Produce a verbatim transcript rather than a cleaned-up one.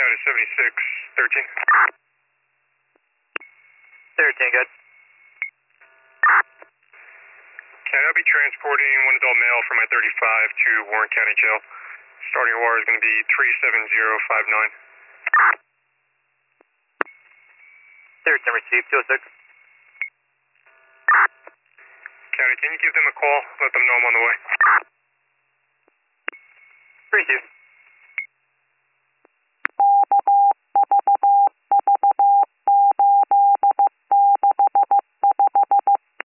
County seventy-six thirteen. thirteen, good. Can I be transporting one adult male from I thirty-five to Warren County Jail? Starting O R is going to be three seven zero five nine. thirteen, received, two oh six. County, can you give them a call? Let them know I'm on the way. Received.